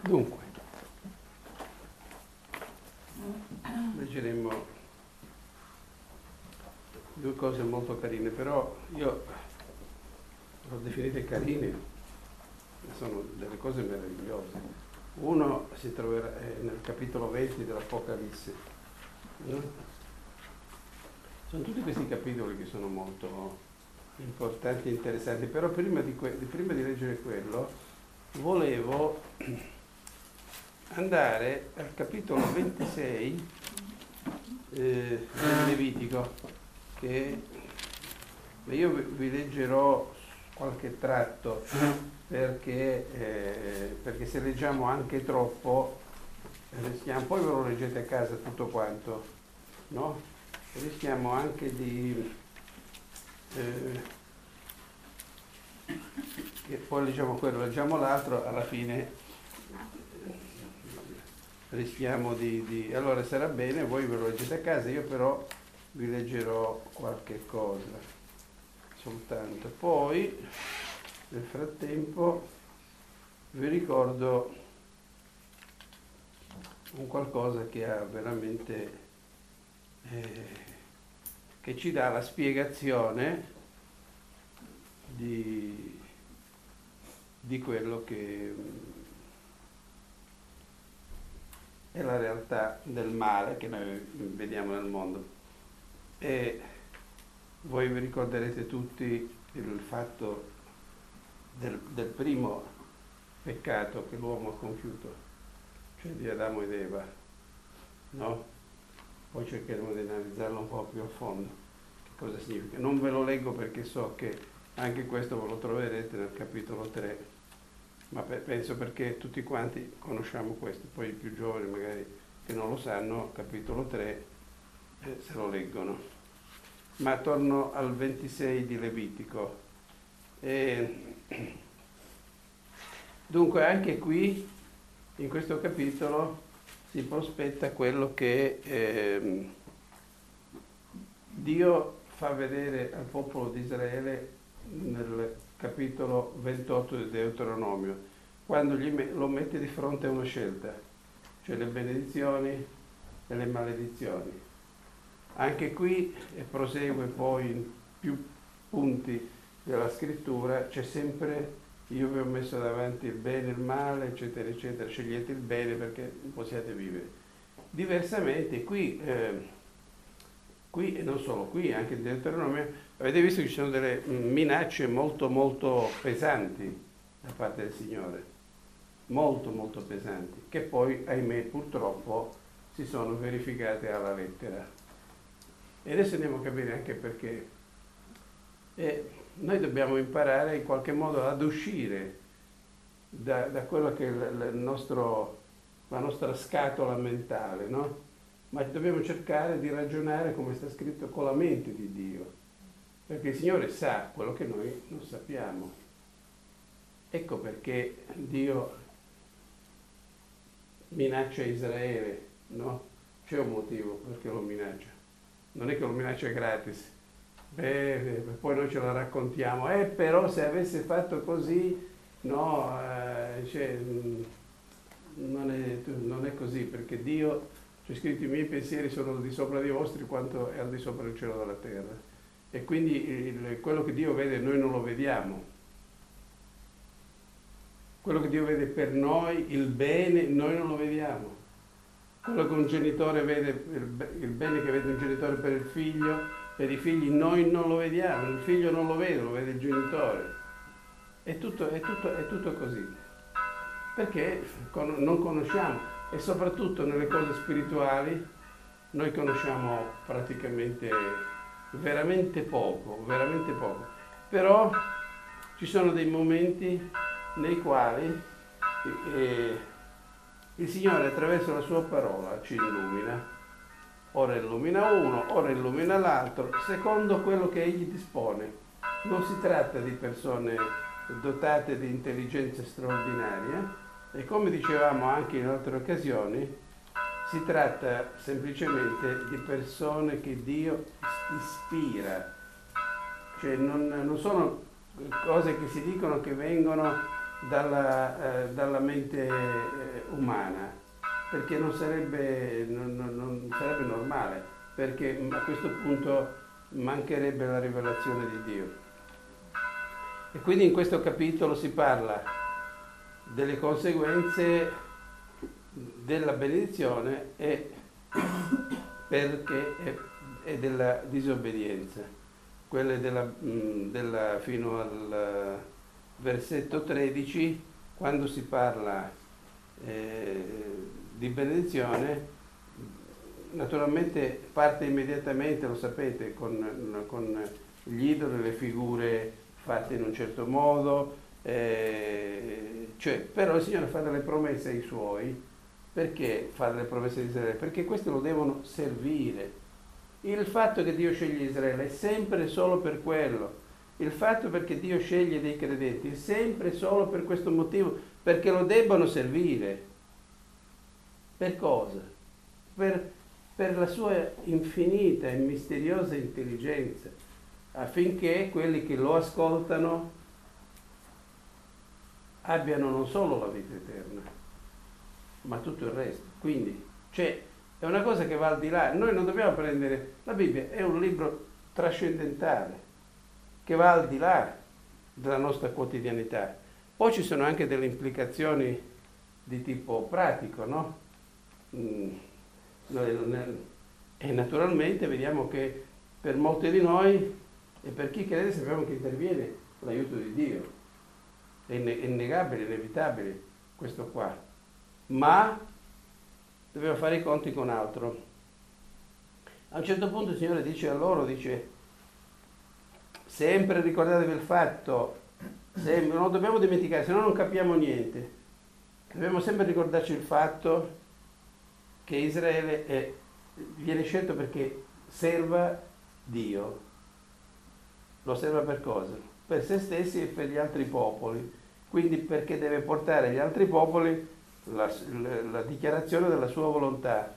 Dunque, leggeremo due cose molto carine, però io l'ho definite carine, sono delle cose meravigliose. Uno si troverà nel capitolo 20 dell'Apocalisse, no? Sono tutti questi capitoli che sono molto importanti e interessanti, però prima di leggere quello volevo andare al capitolo 26 del Levitico, che io vi leggerò qualche tratto perché se leggiamo anche troppo rischiamo, poi ve lo leggete a casa tutto quanto, no? Rischiamo anche di e poi leggiamo quello, leggiamo l'altro, alla fine rischiamo allora sarà bene, voi ve lo leggete a casa, io però vi leggerò qualche cosa soltanto. Poi nel frattempo vi ricordo un qualcosa che ha veramente che ci dà la spiegazione di quello che è la realtà del male che noi vediamo nel mondo. E voi vi ricorderete tutti il fatto del primo peccato che l'uomo ha compiuto, cioè di Adamo ed Eva, no? Poi cercheremo di analizzarlo un po' più a fondo, che cosa significa. Non ve lo leggo perché so che anche questo ve lo troverete nel capitolo 3, ma penso perché tutti quanti conosciamo questo, poi i più giovani magari che non lo sanno, capitolo 3 se lo leggono. Ma torno al 26 di Levitico. Dunque anche qui, in questo capitolo, si prospetta quello che Dio fa vedere al popolo di Israele nel capitolo 28 del Deuteronomio, quando lo mette di fronte a una scelta, cioè le benedizioni e le maledizioni. Anche qui, e prosegue poi in più punti della scrittura, c'è sempre: io vi ho messo davanti il bene e il male, eccetera, eccetera, scegliete il bene perché possiate vivere. Diversamente, qui e non solo qui, anche in Deuteronomio, avete visto che ci sono delle minacce molto, molto pesanti da parte del Signore, molto, molto pesanti, che poi, ahimè, purtroppo si sono verificate alla lettera. E adesso andiamo a capire anche perché. Noi dobbiamo imparare in qualche modo ad uscire da quello che è la nostra scatola mentale, no? Ma dobbiamo cercare di ragionare, come sta scritto, con la mente di Dio, perché il Signore sa quello che noi non sappiamo. Ecco perché Dio minaccia Israele, no? C'è un motivo perché lo minaccia. Non è che lo minaccia gratis. Poi noi ce la raccontiamo, però se avesse fatto così, no, non è così, perché Dio, c'è scritto: i miei pensieri sono al di sopra dei vostri quanto è al di sopra del cielo della terra. E quindi quello che Dio vede noi non lo vediamo. Quello che Dio vede per noi, il bene, noi non lo vediamo. Quello che un genitore vede, il bene che vede un genitore per il figlio, per i figli, noi non lo vediamo, il figlio non lo vede, lo vede il genitore. È tutto così. Perché non conosciamo, e soprattutto nelle cose spirituali noi conosciamo praticamente veramente poco. Però ci sono dei momenti nei quali il Signore, attraverso la sua parola, ci illumina. Ora illumina uno, ora illumina l'altro, secondo quello che Egli dispone. Non si tratta di persone dotate di intelligenza straordinaria, e come dicevamo anche in altre occasioni, si tratta semplicemente di persone che Dio ispira. Cioè non sono cose che si dicono, che vengono dalla mente umana, perché non sarebbe normale, perché a questo punto mancherebbe la rivelazione di Dio. E quindi in questo capitolo si parla delle conseguenze della benedizione e della disobbedienza, quelle fino al versetto 13, quando si parla di benedizione, naturalmente parte immediatamente, lo sapete, con gli idoli, le figure fatte in un certo modo, però il Signore fa delle promesse ai Suoi. Perché fa delle promesse di Israele? Perché questi lo devono servire. Il fatto che Dio sceglie Israele è sempre solo per quello. Il fatto perché Dio sceglie dei credenti è sempre solo per questo motivo, perché lo debbono servire. Per cosa? Per la sua infinita e misteriosa intelligenza, affinché quelli che lo ascoltano abbiano non solo la vita eterna, ma tutto il resto. Quindi, è una cosa che va al di là. Noi non dobbiamo prendere... La Bibbia è un libro trascendentale, che va al di là della nostra quotidianità. Poi ci sono anche delle implicazioni di tipo pratico, no? E naturalmente vediamo che per molti di noi e per chi crede sappiamo che interviene l'aiuto di Dio. È innegabile, inevitabile questo qua. Ma dobbiamo fare i conti con altro. A un certo punto il Signore dice a loro, sempre ricordatevi il fatto, non lo dobbiamo dimenticare, se no non capiamo niente. Dobbiamo sempre ricordarci il fatto che Israele viene scelto perché serva Dio. Lo serva per cosa? Per se stessi e per gli altri popoli. Quindi perché deve portare agli altri popoli la dichiarazione della sua volontà,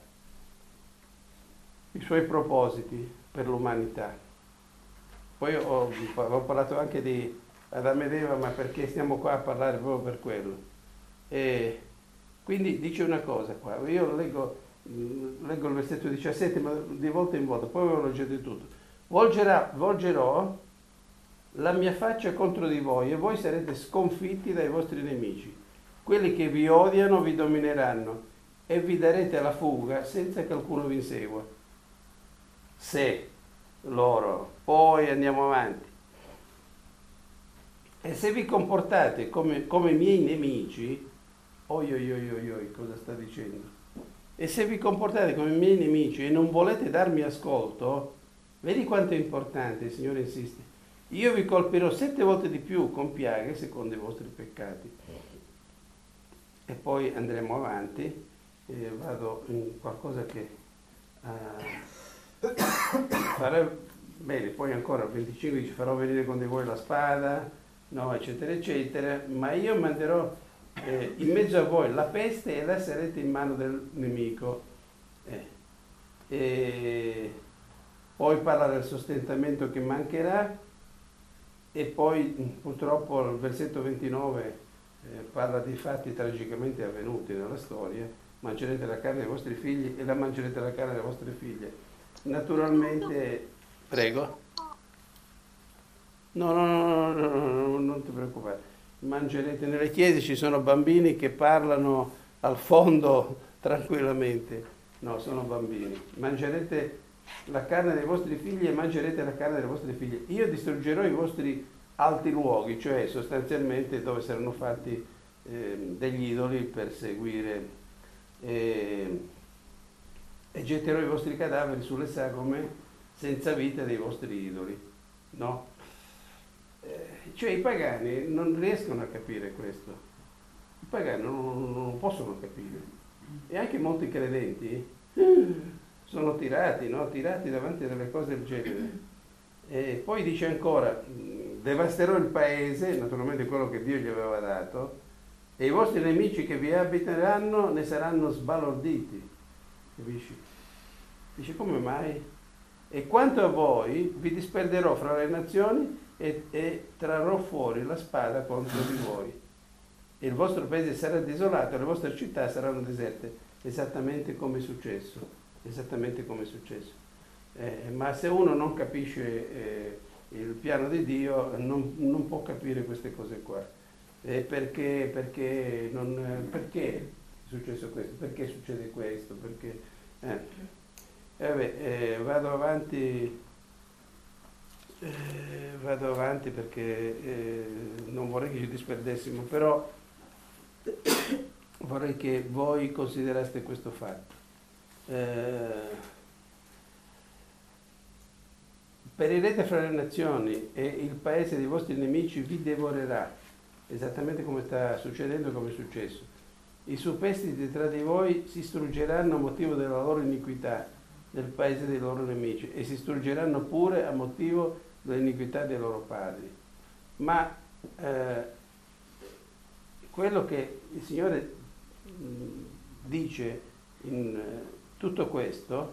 i suoi propositi per l'umanità. Poi ho parlato anche di Adamo ed Eva, ma perché stiamo qua a parlare proprio per quello. E quindi dice una cosa qua, io leggo il versetto 17, ma di volta in volta, poi ve lo leggete tutto. Volgerò la mia faccia contro di voi e voi sarete sconfitti dai vostri nemici. Quelli che vi odiano vi domineranno e vi darete la fuga senza che alcuno vi insegua. Se loro, poi andiamo avanti. E se vi comportate come miei nemici, oi, cosa sta dicendo? E se vi comportate come miei nemici e non volete darmi ascolto, vedi quanto è importante, il Signore insiste. Io vi colpirò 7 volte di più con piaghe secondo i vostri peccati. E poi andremo avanti, vado in qualcosa che farà bene, poi ancora al 25 dice farò venire con di voi la spada, no, eccetera, eccetera, ma io manderò in mezzo a voi la peste e la sarete in mano del nemico. E poi parla del sostentamento che mancherà e poi purtroppo al versetto 29 parla di fatti tragicamente avvenuti nella storia. Mangerete la carne dei vostri figli e la mangerete la carne delle vostre figlie. Naturalmente, prego. No, non ti preoccupare. Mangerete, nelle chiese ci sono bambini che parlano al fondo tranquillamente. No, sono bambini. Mangerete la carne dei vostri figli e mangerete la carne delle vostre figlie. Io distruggerò i vostri alti luoghi, cioè sostanzialmente dove saranno fatti degli idoli per seguire, e getterò i vostri cadaveri sulle sagome senza vita dei vostri idoli. No? Cioè i pagani non riescono a capire questo. I pagani non possono capire. E anche molti credenti sono tirati, no? Tirati davanti a delle cose del genere. E poi dice ancora, devasterò il paese, naturalmente quello che Dio gli aveva dato, e i vostri nemici che vi abiteranno ne saranno sbalorditi. Capisci? Dice, come mai? E quanto a voi, vi disperderò fra le nazioni e trarrò fuori la spada contro di voi. e il vostro paese sarà desolato, le vostre città saranno deserte, esattamente come è successo, esattamente come è successo. Ma se uno non capisce il piano di Dio, non può capire queste cose qua. Perché è successo questo? Perché succede questo? Perché, vado avanti perché non vorrei che ci disperdessimo, però vorrei che voi consideraste questo fatto. Perirete fra le nazioni e il paese dei vostri nemici vi devorerà, esattamente come sta succedendo, come è successo. I superstiti tra di voi si struggeranno a motivo della loro iniquità nel paese dei loro nemici e si struggeranno pure a motivo dell'iniquità dei loro padri. Ma quello che il Signore dice in tutto questo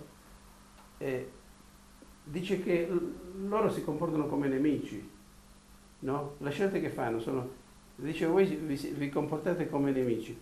dice che loro si comportano come nemici, no? Le scelte che fanno sono, dice, voi vi comportate come nemici,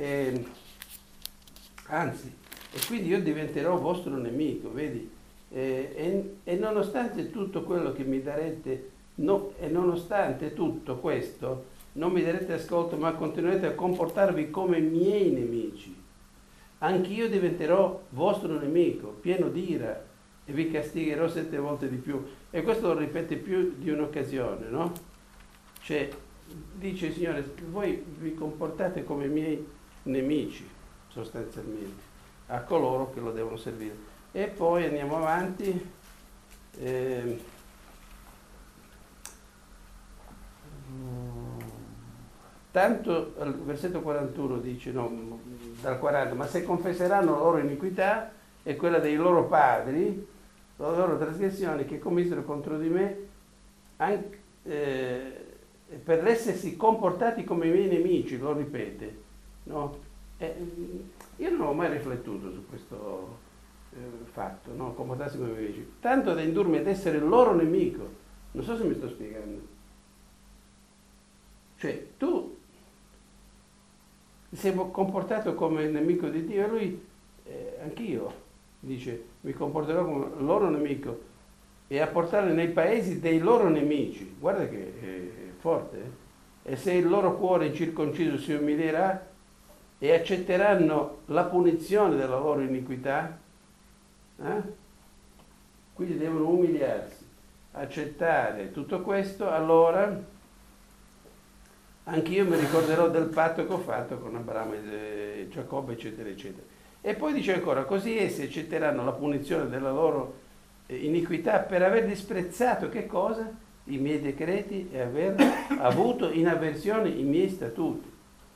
anzi, e quindi io diventerò vostro nemico, vedi? E nonostante tutto quello che mi darete, e nonostante tutto questo, non mi darete ascolto, ma continuerete a comportarvi come miei nemici. Anch'io diventerò vostro nemico, pieno d'ira, e vi castigherò 7 volte di più. E questo lo ripete più di un'occasione, no? Cioè, dice il Signore, voi vi comportate come miei nemici, sostanzialmente, a coloro che lo devono servire. E poi andiamo avanti. Tanto al versetto 41 dice, no, dal 40, ma se confesseranno la loro iniquità e quella dei loro padri, le loro trasgressioni che commisero contro di me, anche, per essersi comportati come i miei nemici, lo ripete, no? Io non ho mai riflettuto su questo fatto, no? Comportarsi come i miei nemici, tanto da indurmi ad essere il loro nemico. Non so se mi sto spiegando. Cioè, tu si è comportato come nemico di Dio e lui, anch'io, dice, mi comporterò come loro nemico e a portarli nei paesi dei loro nemici. Guarda che è forte, eh? E se il loro cuore incirconciso si umilierà e accetteranno la punizione della loro iniquità, quindi devono umiliarsi, accettare tutto questo, allora anch'io mi ricorderò del patto che ho fatto con Abramo e Giacobbe, eccetera, eccetera. E poi dice ancora, così essi accetteranno la punizione della loro iniquità per aver disprezzato che cosa? I miei decreti e aver avuto in avversione i miei statuti.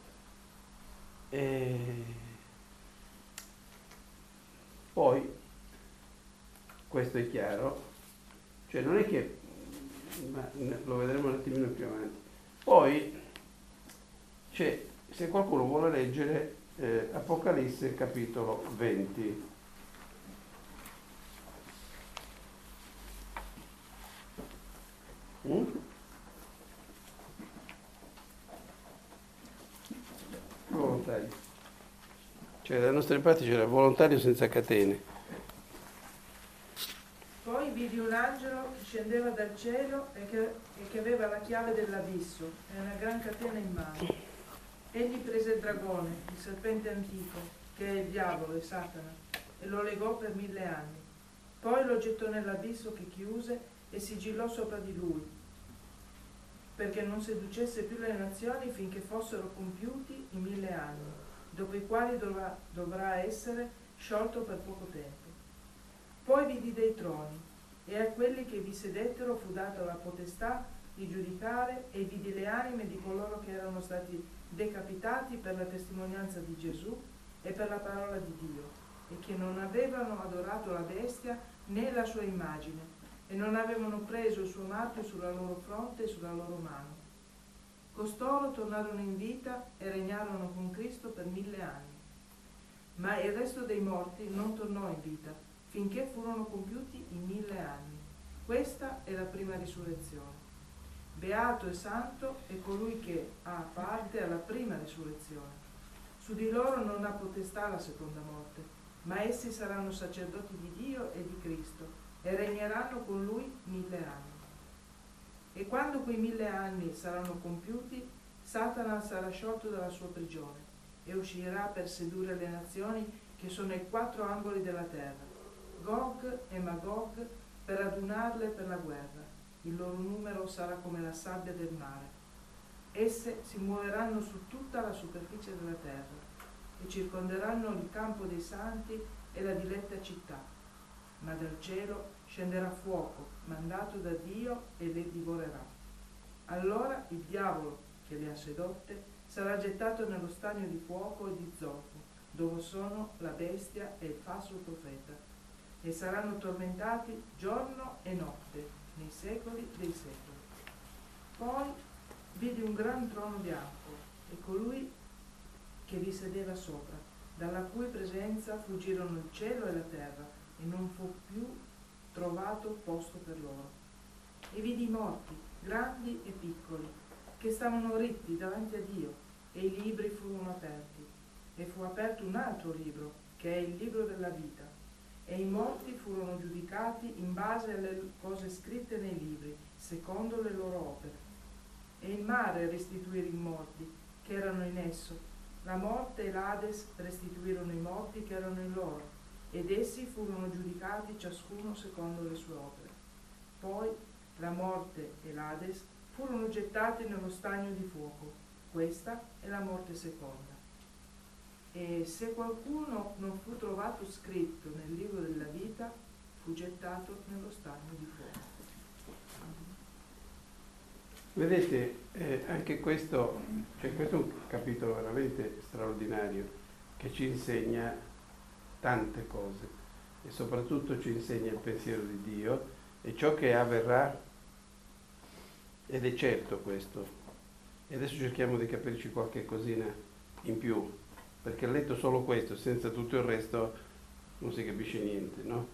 Poi, questo è chiaro, cioè non è che, ma lo vedremo un attimino più avanti. Poi, se qualcuno vuole leggere Apocalisse capitolo 20. Volontario. Cioè dalle nostre parti c'era volontario senza catene. Poi vidi un angelo che scendeva dal cielo e che aveva la chiave dell'abisso e una gran catena in mano. Egli prese il dragone, il serpente antico, che è il diavolo e Satana, e lo legò per 1000 anni. Poi lo gettò nell'abisso che chiuse e sigillò sopra di lui, perché non seducesse più le nazioni finché fossero compiuti i 1000 anni, dopo i quali dovrà essere sciolto per poco tempo. Poi vidi dei troni, e a quelli che vi sedettero fu data la potestà di giudicare, e vidi le anime di coloro che erano stati decapitati per la testimonianza di Gesù e per la parola di Dio, e che non avevano adorato la bestia né la sua immagine, e non avevano preso il suo marchio sulla loro fronte e sulla loro mano. Costoro tornarono in vita e regnarono con Cristo per 1000 anni. Ma il resto dei morti non tornò in vita, finché furono compiuti i 1000 anni. Questa è la prima risurrezione. Beato e santo è colui che ha parte alla prima risurrezione. Su di loro non ha potestà la seconda morte, ma essi saranno sacerdoti di Dio e di Cristo e regneranno con lui 1000 anni. E quando quei 1000 anni saranno compiuti, Satana sarà sciolto dalla sua prigione e uscirà per sedurre le nazioni che sono ai 4 angoli della terra, Gog e Magog, per adunarle per la guerra. Il loro numero sarà come la sabbia del mare. Esse si muoveranno su tutta la superficie della terra e circonderanno il campo dei santi e la diletta città. Ma dal cielo scenderà fuoco, mandato da Dio, e le divorerà. Allora il diavolo che le ha sedotte sarà gettato nello stagno di fuoco e di zolfo, dove sono la bestia e il falso profeta, e saranno tormentati giorno e notte nei secoli dei secoli. Poi vidi un gran trono bianco e colui che vi sedeva sopra, dalla cui presenza fuggirono il cielo e la terra, e non fu più trovato posto per loro. E vidi i morti, grandi e piccoli, che stavano ritti davanti a Dio, e i libri furono aperti. E fu aperto un altro libro, che è il libro della vita. E i morti furono giudicati in base alle cose scritte nei libri, secondo le loro opere. E il mare restituì i morti che erano in esso. La morte e l'Ades restituirono i morti che erano in loro, ed essi furono giudicati ciascuno secondo le sue opere. Poi la morte e l'Ades furono gettati nello stagno di fuoco. Questa è la morte seconda. E se qualcuno non fu trovato scritto nel libro della vita, fu gettato nello stagno di fuoco. Vedete, anche questo, questo è un capitolo veramente straordinario che ci insegna tante cose e soprattutto ci insegna il pensiero di Dio e ciò che avverrà, ed è certo questo. E adesso cerchiamo di capirci qualche cosina in più, perché letto solo questo, senza tutto il resto, non si capisce niente, no?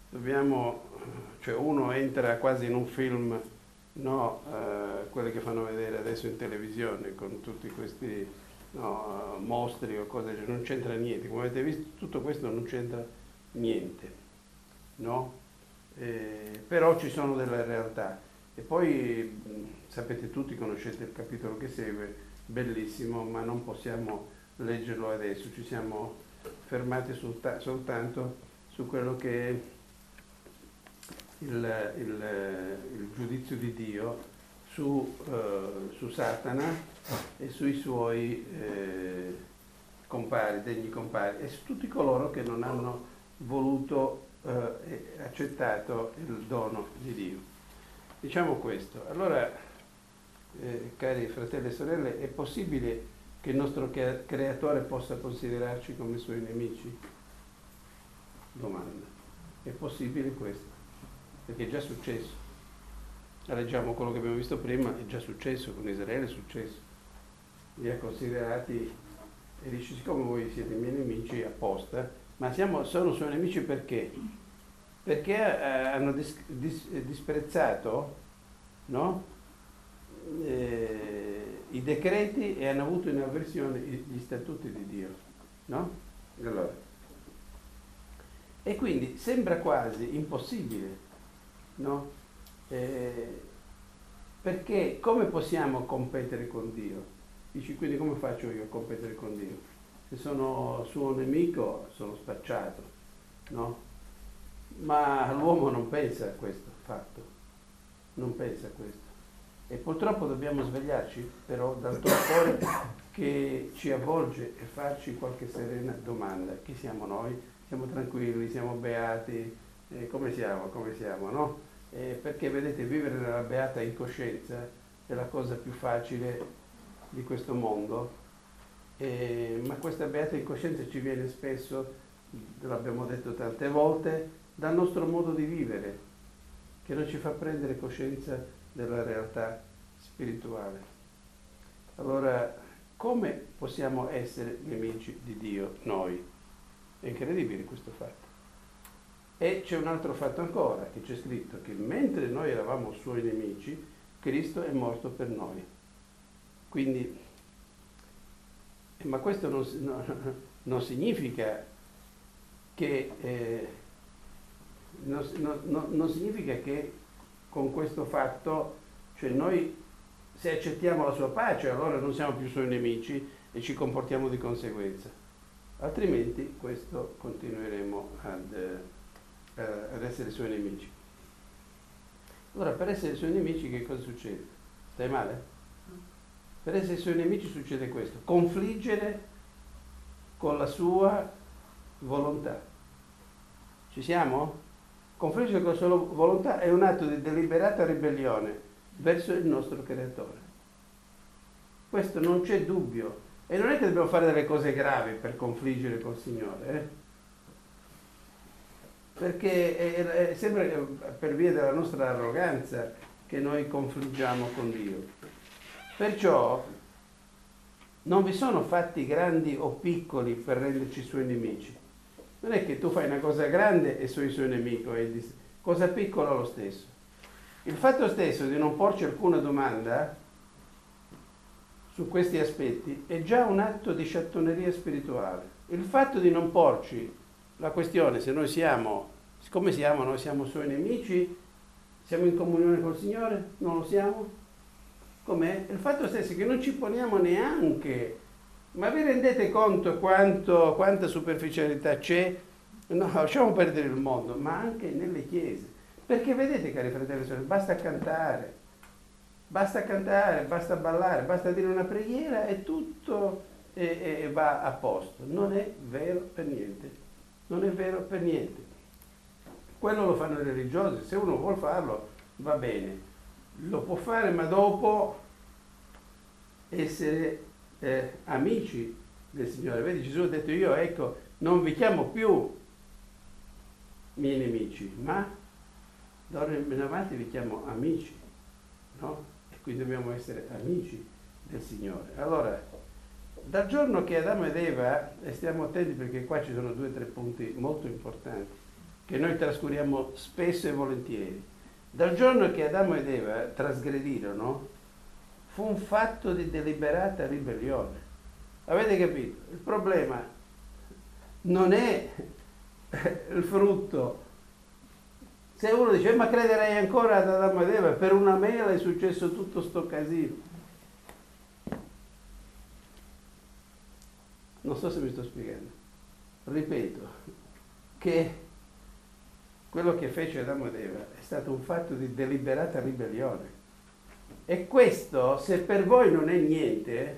Uno entra quasi in un film, no, quelli che fanno vedere adesso in televisione con tutti questi mostri o cose, non c'entra niente. Come avete visto, tutto questo non c'entra niente, no? Però ci sono delle realtà. E poi sapete tutti, conoscete il capitolo che segue, bellissimo, ma non possiamo leggerlo adesso, ci siamo fermati soltanto su quello che è il giudizio di Dio su Satana e sui suoi compari, degni compari, e su tutti coloro che non hanno voluto e accettato il dono di Dio. Diciamo questo. Allora, cari fratelli e sorelle, è possibile che il nostro creatore possa considerarci come suoi nemici? Domanda. È possibile questo? Perché è già successo. Leggiamo quello che abbiamo visto prima, è già successo, con Israele è successo. Li ha considerati e dice: siccome voi siete i miei nemici apposta, ma sono suoi nemici perché? Perché hanno disprezzato, no? I decreti e hanno avuto in avversione gli statuti di Dio, no? Allora, e quindi sembra quasi impossibile, no? Perché come possiamo competere con Dio? Dici, quindi come faccio io a competere con Dio? Se sono suo nemico sono spacciato, no? Ma l'uomo non pensa a questo fatto, non pensa a questo. E purtroppo dobbiamo svegliarci però dal torpore che ci avvolge e farci qualche serena domanda. Chi siamo noi? Siamo tranquilli, siamo beati, come siamo, no? Perché vedete, vivere nella beata incoscienza è la cosa più facile di questo mondo, ma questa beata incoscienza ci viene spesso, l'abbiamo detto tante volte, dal nostro modo di vivere, che non ci fa prendere coscienza della realtà spirituale. Allora, come possiamo essere nemici di Dio noi? È incredibile questo fatto. E c'è un altro fatto ancora, che c'è scritto che mentre noi eravamo suoi nemici, Cristo è morto per noi. Quindi, ma questo non significa che non significa che con questo fatto, cioè noi se accettiamo la sua pace allora non siamo più suoi nemici e ci comportiamo di conseguenza, altrimenti questo continueremo ad essere suoi nemici. Allora, per essere suoi nemici che cosa succede? Stai male? Per essere suoi nemici succede questo: confliggere con la sua volontà. Ci siamo? Confliggere con la sua volontà è un atto di deliberata ribellione verso il nostro Creatore. Questo non c'è dubbio. E non è che dobbiamo fare delle cose gravi per confliggere col Signore, perché sembra per via della nostra arroganza che noi confliggiamo con Dio. Perciò non vi sono fatti grandi o piccoli per renderci suoi nemici. Non è che tu fai una cosa grande e sei suo nemico, cosa piccola lo stesso. Il fatto stesso di non porci alcuna domanda su questi aspetti è già un atto di sciattoneria spirituale. Il fatto di non porci la questione se noi siamo, come siamo, noi siamo suoi nemici, siamo in comunione col Signore, non lo siamo? Com'è? Il fatto stesso che non ci poniamo neanche, ma vi rendete conto quanta superficialità c'è? No, lasciamo perdere il mondo, ma anche nelle chiese. Perché vedete, cari fratelli e sorelle, basta cantare, basta ballare, basta dire una preghiera e tutto va a posto. Non è vero per niente. Non è vero per niente. Quello lo fanno i religiosi, se uno vuol farlo va bene, lo può fare, ma dopo essere amici del Signore. Vedi, Gesù ha detto: io, ecco, non vi chiamo più miei nemici, ma d'ora in avanti vi chiamo amici, no? E quindi dobbiamo essere amici del Signore. Allora, dal giorno che Adamo ed Eva, e stiamo attenti perché qua ci sono 2 o 3 punti molto importanti che noi trascuriamo spesso e volentieri. Dal giorno che Adamo ed Eva trasgredirono, fu un fatto di deliberata ribellione. Avete capito? Il problema non è il frutto. Se uno dice: ma crederei ancora ad Adamo ed Eva, per una mela è successo tutto sto casino. Non so se mi sto spiegando. Ripeto che quello che fece Adamo ed Eva è stato un fatto di deliberata ribellione. E questo, se per voi non è niente,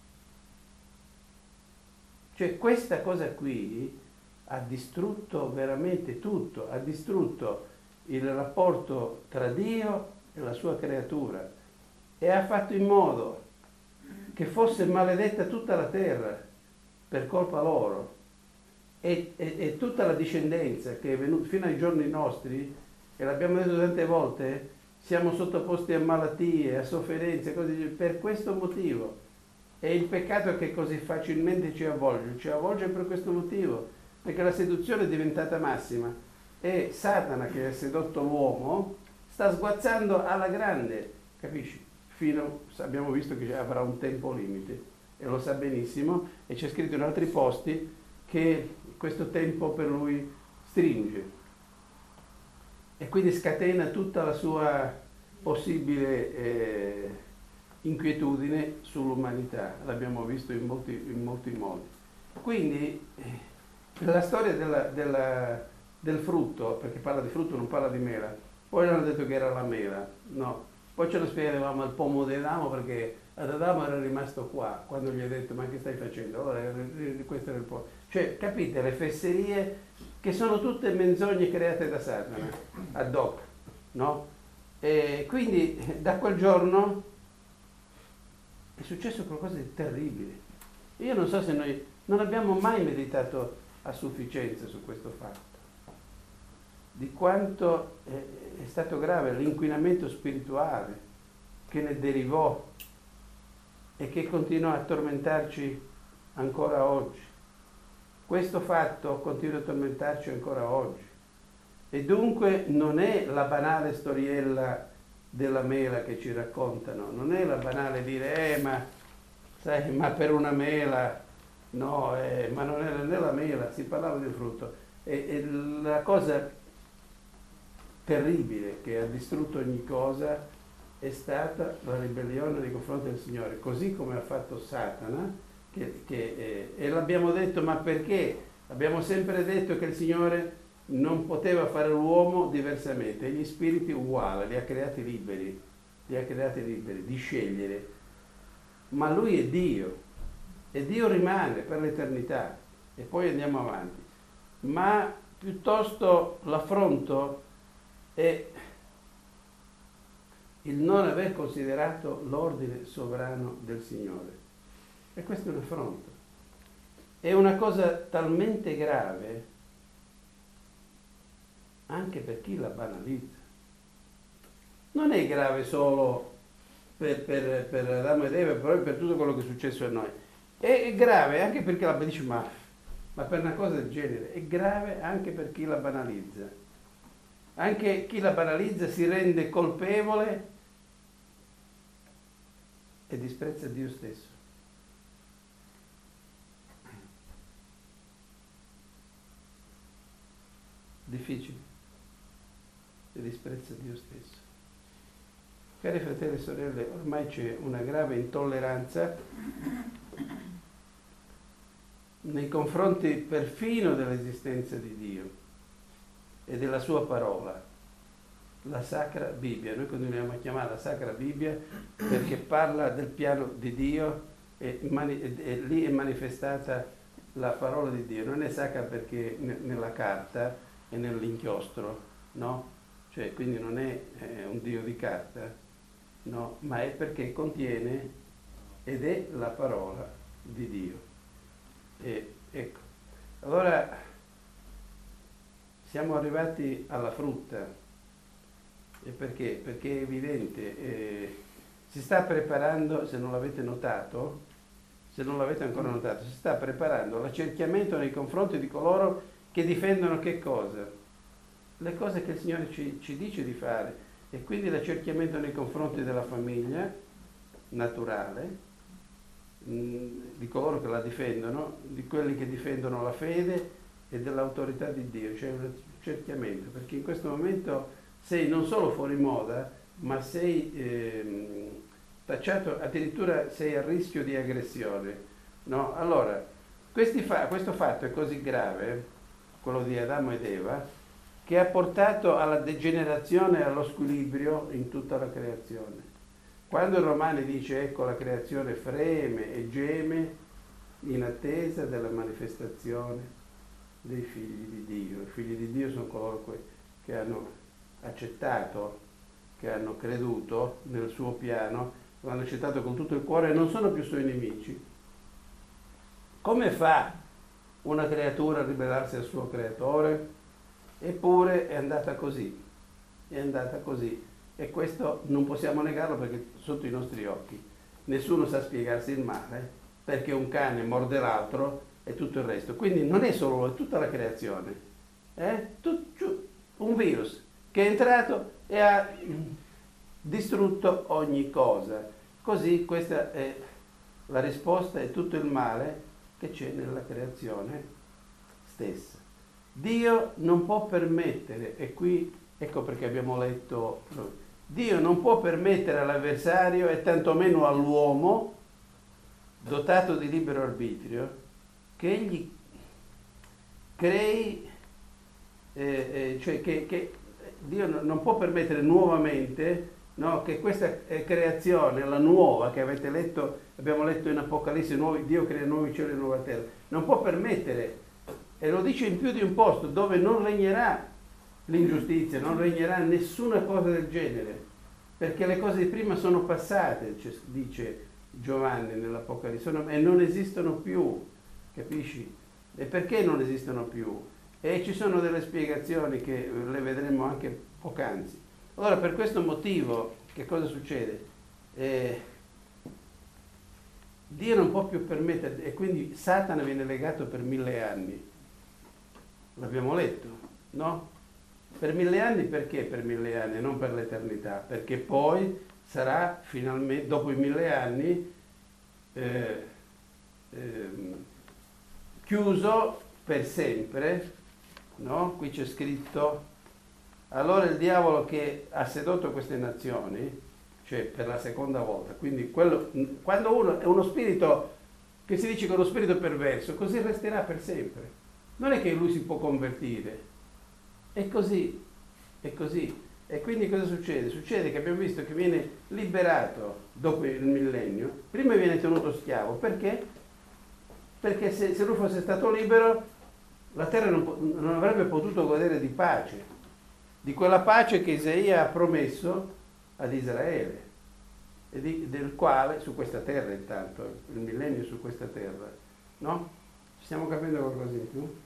cioè questa cosa qui ha distrutto veramente tutto, ha distrutto il rapporto tra Dio e la sua creatura e ha fatto in modo che fosse maledetta tutta la terra per colpa loro. E tutta la discendenza che è venuta fino ai giorni nostri, e l'abbiamo detto tante volte, siamo sottoposti a malattie, a sofferenze, cose per questo motivo. E il peccato che così facilmente ci avvolge per questo motivo, perché la seduzione è diventata massima e Satana, che ha sedotto l'uomo, sta sguazzando alla grande, capisci? Abbiamo visto che avrà un tempo limite e lo sa benissimo, e c'è scritto in altri posti che questo tempo per lui stringe e quindi scatena tutta la sua possibile inquietudine sull'umanità. L'abbiamo visto in molti modi. Quindi la storia del frutto, perché parla di frutto, non parla di mela, poi hanno detto che era la mela, no, poi ce lo spiegavamo al pomo di Adamo, perché ad Adamo era rimasto qua quando gli ha detto: ma che stai facendo? Allora questo era il pomo. Cioè, capite le fesserie che sono tutte menzogne create da Satana ad hoc, no? E quindi da quel giorno è successo qualcosa di terribile. Io non so se noi non abbiamo mai meditato a sufficienza su questo fatto, di quanto è stato grave l'inquinamento spirituale che ne derivò e che continua a tormentarci ancora oggi. Questo fatto continua a tormentarci ancora oggi. E dunque non è la banale storiella della mela che ci raccontano, non è la banale dire, ma sai, ma per una mela, no, ma non era nella mela, si parlava del frutto. E la cosa terribile che ha distrutto ogni cosa è stata la ribellione nei confronti del Signore, così come ha fatto Satana, e l'abbiamo detto, ma perché? Abbiamo sempre detto che il Signore non poteva fare l'uomo diversamente, e gli spiriti uguali, li ha creati liberi di scegliere, ma Lui è Dio, e Dio rimane per l'eternità, e poi andiamo avanti. Ma piuttosto l'affronto è il non aver considerato l'ordine sovrano del Signore. E questo è un affronto. È una cosa talmente grave anche per chi la banalizza. Non è grave solo per Adamo ed Eva, però per tutto quello che è successo a noi. È grave anche perché la dice, ma per una cosa del genere, è grave anche per chi la banalizza. Anche chi la banalizza si rende colpevole e disprezza Dio stesso. Difficile. E disprezza Dio stesso. Cari fratelli e sorelle, ormai c'è una grave intolleranza nei confronti perfino dell'esistenza di Dio e della sua parola, la Sacra Bibbia. Noi continuiamo a chiamarla la Sacra Bibbia perché parla del piano di Dio e lì è manifestata la parola di Dio. Non è sacra perché nella carta e nell'inchiostro, no? Cioè, quindi non è un Dio di carta, no? Ma è perché contiene ed è la parola di Dio. E ecco, allora siamo arrivati alla frutta. E perché? Perché è evidente, si sta preparando, se non l'avete notato, se non l'avete ancora notato, si sta preparando l'accerchiamento nei confronti di coloro che difendono che cosa? Le cose che il Signore ci dice di fare, e quindi l'accerchiamento nei confronti della famiglia naturale, di coloro che la difendono, di quelli che difendono la fede e dell'autorità di Dio. C'è un accerchiamento, perché in questo momento sei non solo fuori moda, ma sei tacciato, addirittura sei a rischio di aggressione, no? Allora, questo fatto è così grave, quello di Adamo ed Eva, che ha portato alla degenerazione e allo squilibrio in tutta la creazione. Quando il Romani dice, ecco, la creazione freme e geme in attesa della manifestazione dei figli di Dio. I figli di Dio sono coloro che hanno accettato, che hanno creduto nel suo piano, lo hanno accettato con tutto il cuore e non sono più suoi nemici. Come fa una creatura a ribellarsi al suo creatore? Eppure è andata così, e questo non possiamo negarlo perché sotto i nostri occhi nessuno sa spiegarsi il male, perché un cane morde l'altro e tutto il resto. Quindi non è solo, è tutta la creazione, un virus che è entrato e ha distrutto ogni cosa. Così questa è la risposta, è tutto il male che c'è nella creazione stessa. Dio non può permettere, e qui ecco perché abbiamo letto, Dio non può permettere all'avversario e tantomeno all'uomo dotato di libero arbitrio che egli crei, cioè che Dio non può permettere nuovamente, no, che questa creazione, la nuova che avete letto, abbiamo letto in Apocalisse, Dio crea nuovi cieli e nuova terra, non può permettere, e lo dice in più di un posto, dove non regnerà l'ingiustizia, non regnerà nessuna cosa del genere, perché le cose di prima sono passate, dice Giovanni nell'Apocalisse, e non esistono più, capisci? E perché non esistono più? E ci sono delle spiegazioni che le vedremo anche poc'anzi. Allora, per questo motivo, che cosa succede? Dio non può più permettere, e quindi Satana viene legato per 1000 anni. L'abbiamo letto, no? Per 1000 anni perché per 1000 anni, non per l'eternità? Perché poi sarà finalmente, dopo i 1000 anni, chiuso per sempre, no? Qui c'è scritto, allora il diavolo che ha sedotto queste nazioni, cioè per la seconda volta, quindi quando uno è uno spirito che si dice che è uno spirito perverso, così resterà per sempre. Non è che lui si può convertire, è così, è così. E quindi cosa succede? Succede che abbiamo visto che viene liberato dopo il millennio, prima viene tenuto schiavo, perché? Perché se lui fosse stato libero, la terra non avrebbe potuto godere di pace, di quella pace che Isaia ha promesso ad Israele, e del quale, su questa terra intanto, il millennio su questa terra, no? Ci stiamo capendo qualcosa in più?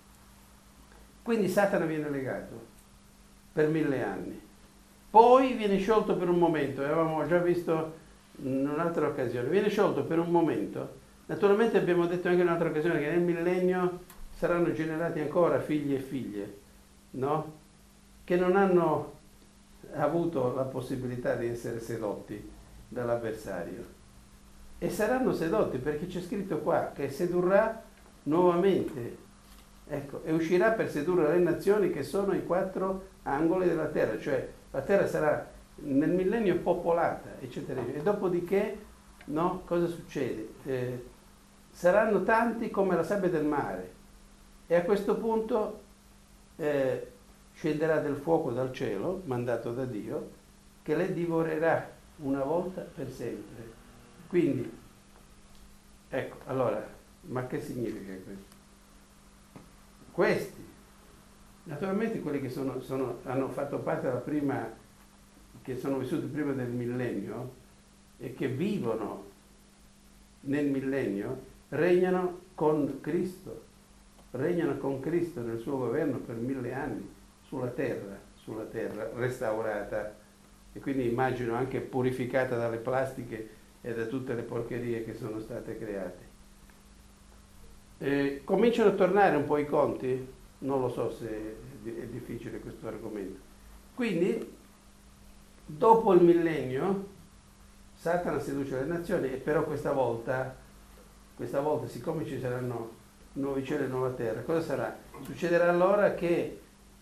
Quindi Satana viene legato per 1000 anni, poi viene sciolto per un momento, avevamo già visto in un'altra occasione, viene sciolto per un momento. Naturalmente abbiamo detto anche in un'altra occasione che nel millennio saranno generati ancora figli e figlie, no? Che non hanno avuto la possibilità di essere sedotti dall'avversario, e saranno sedotti perché c'è scritto qua che sedurrà nuovamente, ecco, e uscirà per sedurre le nazioni che sono ai 4 angoli della terra, cioè la terra sarà nel millennio popolata, eccetera, e dopodiché, no, cosa succede? Saranno tanti come la sabbia del mare, e a questo punto scenderà del fuoco dal cielo, mandato da Dio, che le divorerà una volta per sempre. Quindi, ecco, allora, ma che significa questo? Questi, naturalmente quelli che hanno fatto parte della prima, che sono vissuti prima del millennio e che vivono nel millennio, regnano con Cristo nel suo governo per 1000 anni sulla terra restaurata, e quindi immagino anche purificata dalle plastiche e da tutte le porcherie che sono state create. Cominciano a tornare un po' i conti? Non lo so se è difficile questo argomento. Quindi, dopo il millennio, Satana seduce le nazioni, e però questa volta, siccome ci saranno nuovi cieli e nuova terra, cosa sarà? Succederà allora che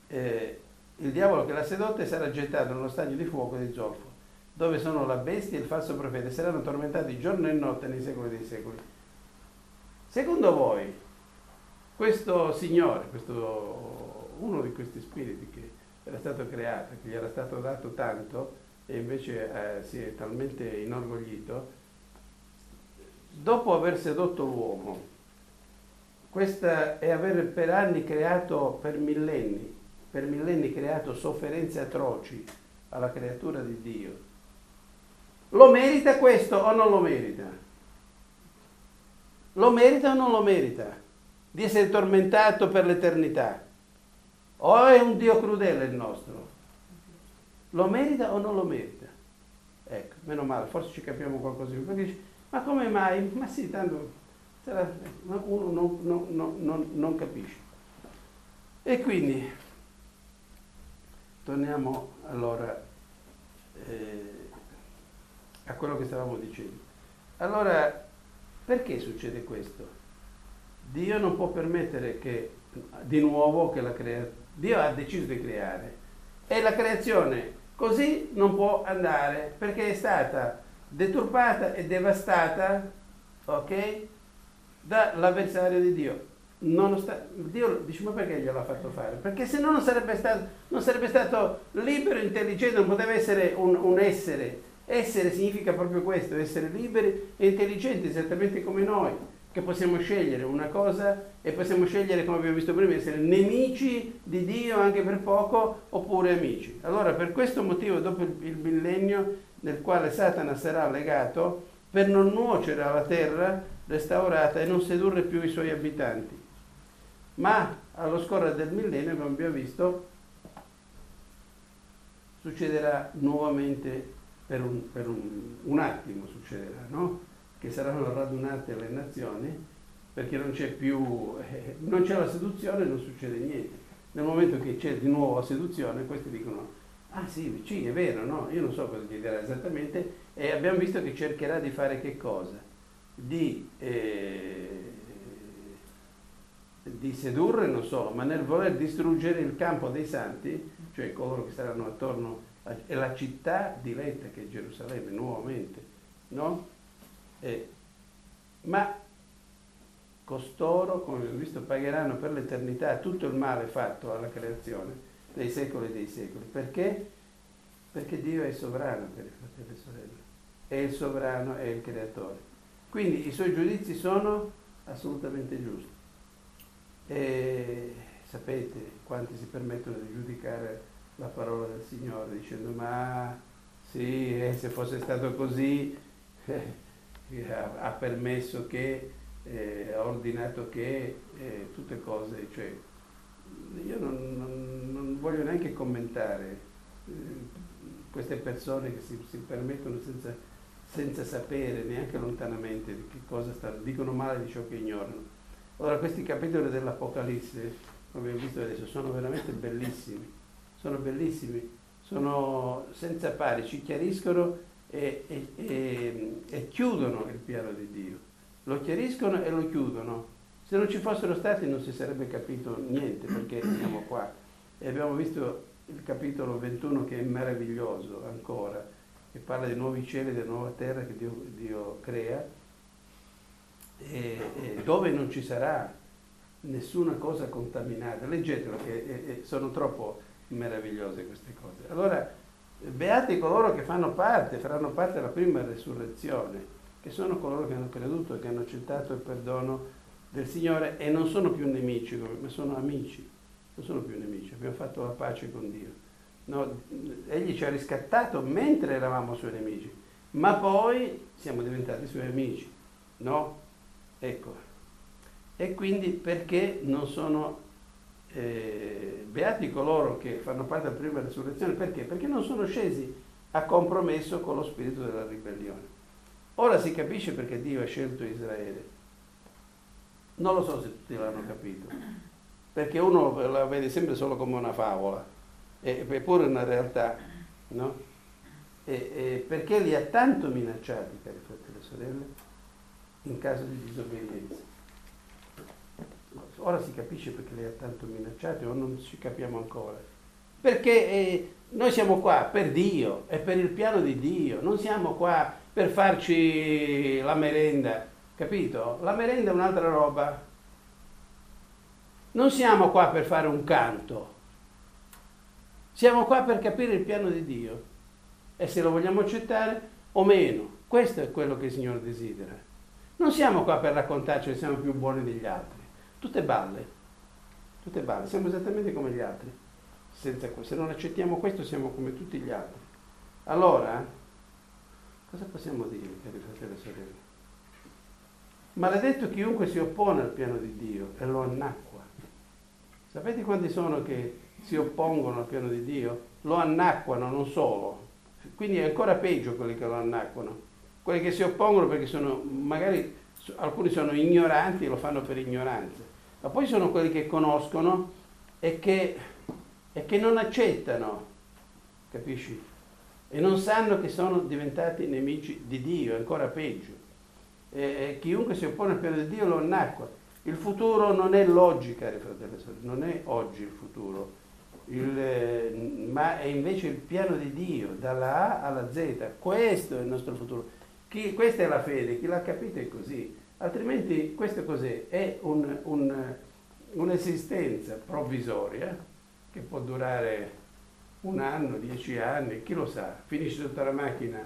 il diavolo che l'ha sedotta sarà gettato nello stagno di fuoco e di zolfo, dove sono la bestia e il falso profeta, e saranno tormentati giorno e notte nei secoli dei secoli. Secondo voi, questo signore, uno di questi spiriti che era stato creato, che gli era stato dato tanto, e invece si è talmente inorgoglito, dopo aver sedotto l'uomo, e aver per anni creato, per millenni creato sofferenze atroci alla creatura di Dio, lo merita questo o non lo merita? Lo merita o non lo merita di essere tormentato per l'eternità? O è un Dio crudele il nostro? Lo merita o non lo merita? Ecco, meno male, forse ci capiamo qualcosa di più. Perché dici, ma come mai? Ma sì, tanto uno non capisce. E quindi torniamo allora a quello che stavamo dicendo. Allora, perché succede questo? Dio non può permettere che, di nuovo, che Dio ha deciso di creare, e la creazione così non può andare, perché è stata deturpata e devastata, ok, dall'avversario di Dio. Dio dice, ma perché gliel'ha fatto fare? Perché se no non sarebbe stato libero, intelligente, non poteva essere un essere. Essere significa proprio questo, essere liberi e intelligenti, esattamente come noi, che possiamo scegliere una cosa e possiamo scegliere, come abbiamo visto prima, essere nemici di Dio anche per poco, oppure amici. Allora, per questo motivo, dopo il millennio nel quale Satana sarà legato, per non nuocere alla terra restaurata e non sedurre più i suoi abitanti. Ma allo scorrere del millennio, come abbiamo visto, succederà nuovamente, per un attimo succederà, no? Che saranno radunate le nazioni, perché non c'è più, non c'è la seduzione, non succede niente. Nel momento che c'è di nuovo la seduzione, questi dicono, ah sì, è vero, no? Io non so cosa gli dirà esattamente, e abbiamo visto che cercherà di fare che cosa? Di sedurre non solo, ma nel voler distruggere il campo dei santi, cioè coloro che saranno attorno e la città diletta che è Gerusalemme, nuovamente, no? Ma costoro, come abbiamo visto, pagheranno per l'eternità tutto il male fatto alla creazione dei secoli e dei secoli. Perché? Perché Dio è sovrano, cari fratelli e sorelle. È il sovrano, è il creatore. Quindi i suoi giudizi sono assolutamente giusti. E sapete quanti si permettono di giudicare la parola del Signore dicendo ma sì, se fosse stato così ha permesso che ha ordinato che tutte cose, cioè io non voglio neanche commentare queste persone che si permettono senza sapere neanche lontanamente di che cosa dicono male di ciò che ignorano. Ora questi capitoli dell'Apocalisse, come abbiamo visto adesso, sono veramente bellissimi, sono senza pari, ci chiariscono e chiudono il piano di Dio. Lo chiariscono e lo chiudono. Se non ci fossero stati non si sarebbe capito niente, perché siamo qua. E abbiamo visto il capitolo 21 che è meraviglioso ancora, che parla dei nuovi cieli e della nuova terra che Dio crea, e dove non ci sarà nessuna cosa contaminata. Leggetelo, che sono troppo meravigliose queste cose. Allora, beati coloro che faranno parte della prima resurrezione, che sono coloro che hanno creduto e che hanno accettato il perdono del Signore e non sono più nemici, ma sono amici. Non sono più nemici, abbiamo fatto la pace con Dio. No, egli ci ha riscattato mentre eravamo suoi nemici, ma poi siamo diventati suoi amici, no? Ecco. E quindi perché non sono beati coloro che fanno parte della prima resurrezione? Perché? Perché non sono scesi a compromesso con lo spirito della ribellione. Ora si capisce perché Dio ha scelto Israele. Non lo so se tutti l'hanno capito, perché uno la vede sempre solo come una favola, eppure è una realtà, no? Perché li ha tanto minacciati, cari fratelli e sorelle, in caso di disobbedienza. Ora si capisce perché li ha tanto minacciati, o non ci capiamo ancora. Perché noi siamo qua per Dio e per il piano di Dio, non siamo qua per farci la merenda, capito? La merenda è un'altra roba. Non siamo qua per fare un canto, siamo qua per capire il piano di Dio e se lo vogliamo accettare o meno. Questo è quello che il Signore desidera. Non siamo qua per raccontarci che siamo più buoni degli altri. Tutte balle, siamo esattamente come gli altri. Se non accettiamo questo siamo come tutti gli altri. Allora, cosa possiamo dire, cari fratelli e sorelle? Maledetto chiunque si oppone al piano di Dio e lo annacqua. Sapete quanti sono che si oppongono al piano di Dio? Lo annacquano, non solo. Quindi è ancora peggio quelli che lo annacquano. Quelli che si oppongono perché magari alcuni sono ignoranti e lo fanno per ignoranza. Ma poi sono quelli che conoscono e che non accettano, capisci? E non sanno che sono diventati nemici di Dio, è ancora peggio. E chiunque si oppone al piano di Dio lo annacqua. Il futuro non è l'oggi, cari fratelli e sorelle, non è oggi il futuro, ma è invece il piano di Dio, dalla A alla Z. Questo è il nostro futuro. Questa è la fede, chi l'ha capita è così. Altrimenti questo cos'è? È un'esistenza provvisoria che può durare 1 anno, 10 anni, chi lo sa, finisci tutta la macchina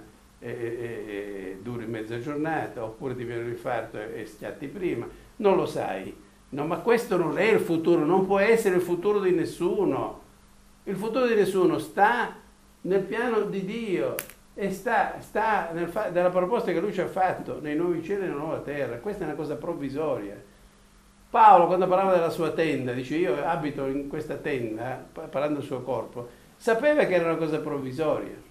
e duri mezza giornata, oppure ti viene un infarto e schiatti prima, non lo sai. No, ma questo non è il futuro, non può essere il futuro di nessuno. Il futuro di nessuno sta nel piano di Dio e sta nella proposta che lui ci ha fatto nei nuovi cieli e nella nuova terra. Questa è una cosa provvisoria. Paolo, quando parlava della sua tenda, dice io abito in questa tenda, parlando del suo corpo, sapeva che era una cosa provvisoria.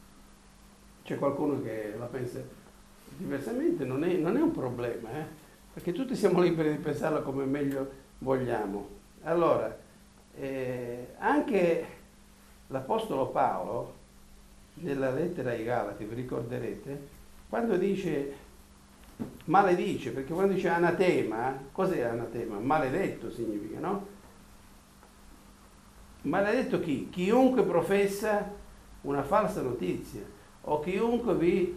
C'è qualcuno che la pensa diversamente, non è un problema, perché tutti siamo liberi di pensarla come meglio vogliamo. Allora, Anche l'Apostolo Paolo, nella lettera ai Galati, vi ricorderete, quando dice, maledice, perché quando dice anatema, cos'è anatema? Maledetto significa, no? Maledetto chi? Chiunque professa una falsa notizia o chiunque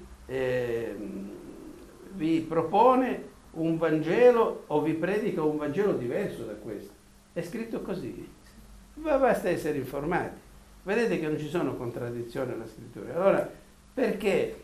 vi propone un Vangelo o vi predica un Vangelo diverso da questo. È scritto così. Basta essere informati. Vedete che non ci sono contraddizioni nella scrittura. Allora, perché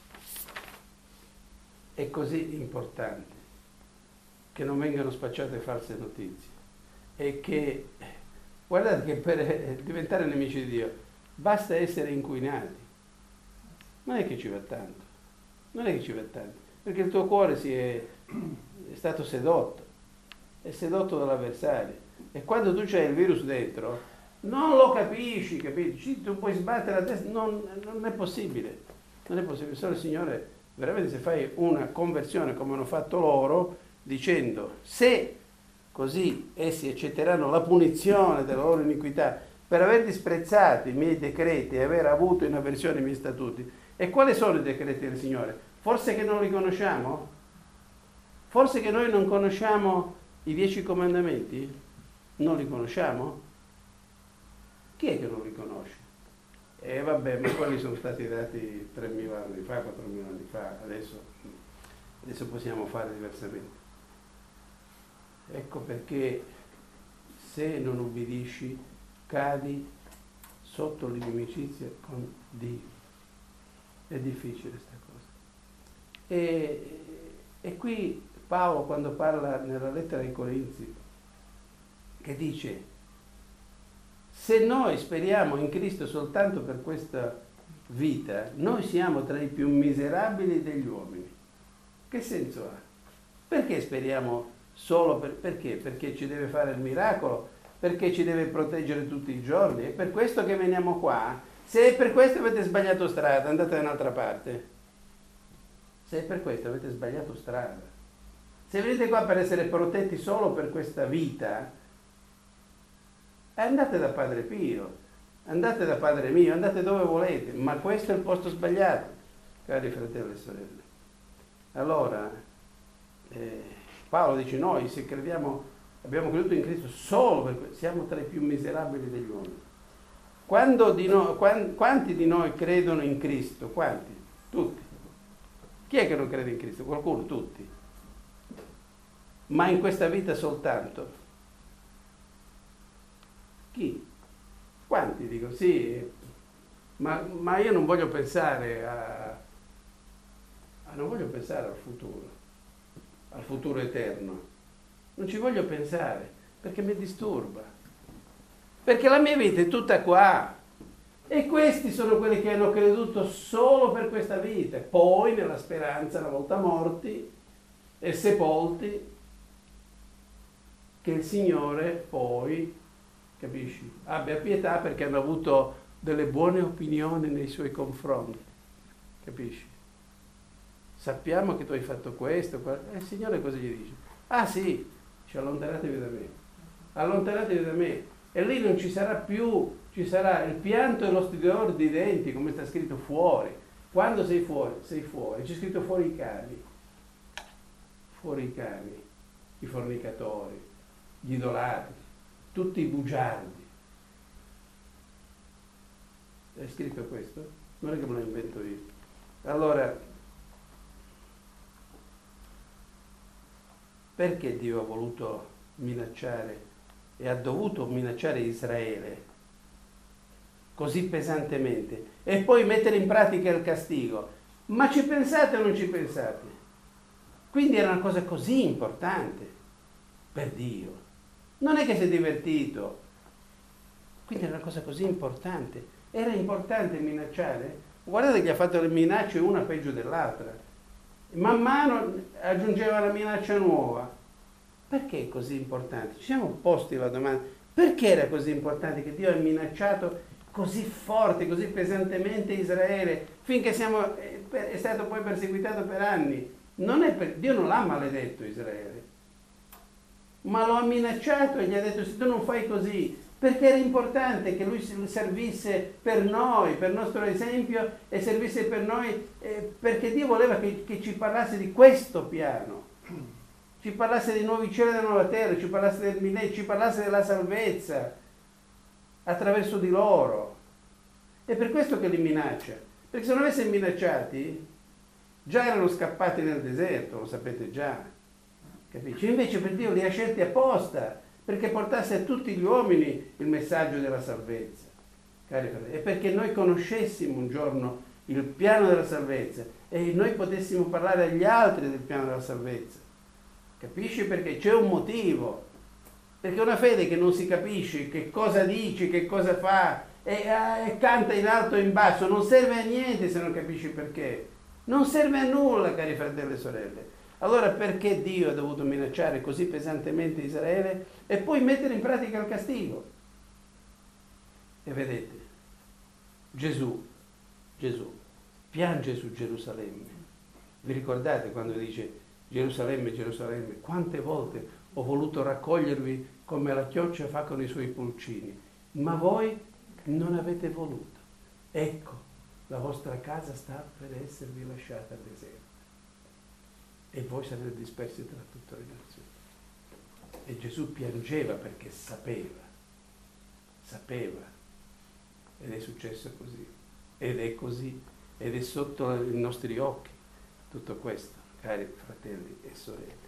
è così importante che non vengano spacciate false notizie? E che, guardate che per diventare nemici di Dio basta essere inquinati. Non è che ci va tanto. Non è che ci va tanto. Perché il tuo cuore è stato sedotto. È sedotto dall'avversario. E quando tu c'hai il virus dentro, non lo capisci, capisci? Tu puoi sbattere la testa, non è possibile. Non è possibile. Solo il Signore, veramente, se fai una conversione come hanno fatto loro, dicendo, se così essi accetteranno la punizione della loro iniquità per aver disprezzato i miei decreti e aver avuto in avversione i miei statuti. E quali sono i decreti del Signore? Forse che non li conosciamo? Forse che noi non conosciamo i 10 comandamenti? Non li conosciamo? Chi è che non li conosce? Vabbè, ma quelli sono stati dati 3.000 anni fa, 4.000 anni fa, adesso possiamo fare diversamente. Ecco perché se non ubbidisci cadi sotto l'inimicizia con Dio. È difficile questa cosa. E qui Paolo, quando parla nella lettera ai Corinzi, che dice, se noi speriamo in Cristo soltanto per questa vita, noi siamo tra i più miserabili degli uomini. Che senso ha? Perché speriamo solo perché? Perché ci deve fare il miracolo? Perché ci deve proteggere tutti i giorni? È per questo che veniamo qua? Se è per questo avete sbagliato strada, andate da un'altra parte. Se è per questo avete sbagliato strada. Se venite qua per essere protetti solo per questa vita, andate da Padre Pio, andate da Padre mio, andate dove volete, ma questo è il posto sbagliato, cari fratelli e sorelle. Allora, Paolo dice, noi se crediamo, abbiamo creduto in Cristo solo per questo, siamo tra i più miserabili degli uomini. Quanti di noi credono in Cristo? Quanti? Tutti. Chi è che non crede in Cristo? Qualcuno? Tutti. Ma in questa vita soltanto. Chi? Quanti? Dico sì, ma io non voglio pensare non voglio pensare al futuro eterno. Non ci voglio pensare, perché mi disturba. Perché la mia vita è tutta qua. E questi sono quelli che hanno creduto solo per questa vita. Poi, nella speranza, una volta morti e sepolti, che il Signore poi, capisci, abbia pietà perché hanno avuto delle buone opinioni nei suoi confronti. Capisci? Sappiamo che tu hai fatto questo. E il Signore cosa gli dice? Ah sì, allontanatevi da me. Allontanatevi da me. E lì non ci sarà più, ci sarà il pianto e lo stridore di denti, come sta scritto fuori. Quando sei fuori, c'è scritto fuori i cani, i fornicatori, gli idolatri, tutti i bugiardi. È scritto questo? Non è che me lo invento io. Allora, perché Dio ha voluto minacciare e ha dovuto minacciare Israele così pesantemente e poi mettere in pratica il castigo? Ma ci pensate o non ci pensate? Quindi era una cosa così importante per Dio. Non è che si è divertito. Quindi era una cosa così importante. Era importante minacciare. Guardate che ha fatto le minacce una peggio dell'altra. Man mano aggiungeva la minaccia nuova. Perché è così importante? Ci siamo posti la domanda, perché era così importante che Dio ha minacciato così forte, così pesantemente Israele, finché è stato poi perseguitato per anni? Dio non l'ha maledetto Israele. ma lo ha minacciato e gli ha detto: se tu non fai così, perché era importante che lui servisse per noi, per nostro esempio, e servisse per noi, perché Dio voleva che ci parlasse di questo piano, ci parlasse di nuovi cieli e della nuova terra, ci parlasse del millennio, ci parlasse della salvezza attraverso di loro. È per questo che li minaccia, perché se non avesse minacciati già erano scappati nel deserto, lo sapete già, capisci? Invece per Dio li ha scelti apposta perché portasse a tutti gli uomini il messaggio della salvezza, cari fratelli, e perché noi conoscessimo un giorno il piano della salvezza e noi potessimo parlare agli altri del piano della salvezza. Capisci? Perché c'è un motivo, perché una fede che non si capisce che cosa dice, che cosa fa e canta in alto e in basso non serve a niente se non capisci perché, non serve a nulla, cari fratelli e sorelle. Allora perché Dio ha dovuto minacciare così pesantemente Israele e poi mettere in pratica il castigo? E vedete, Gesù piange su Gerusalemme. Vi ricordate quando dice: Gerusalemme, Gerusalemme, quante volte ho voluto raccogliervi come la chioccia fa con i suoi pulcini, ma voi non avete voluto. Ecco, la vostra casa sta per esservi lasciata deserta e voi sarete dispersi tra tutte le nazioni. E Gesù piangeva perché sapeva, ed è successo così, ed è così, ed è sotto i nostri occhi tutto questo, cari fratelli e sorelle.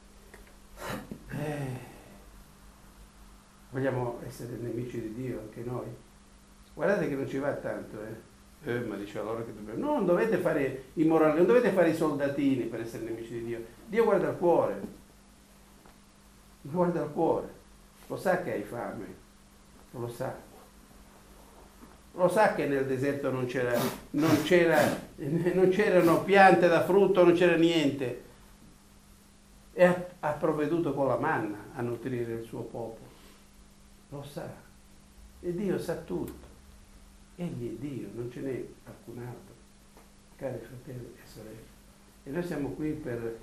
Vogliamo essere nemici di Dio anche noi? Guardate che non ci va tanto, ma dice allora che dobbiamo... No, non dovete fare i morali, non dovete fare i soldatini per essere nemici di Dio. Dio guarda al cuore. Guarda al cuore. Lo sa che hai fame. Lo sa. Lo sa che nel deserto non c'erano piante da frutto, non c'era niente. E ha provveduto con la manna a nutrire il suo popolo. Lo sa. E Dio sa tutto. Egli è Dio, non ce n'è alcun altro, cari fratelli e sorelle. E noi siamo qui per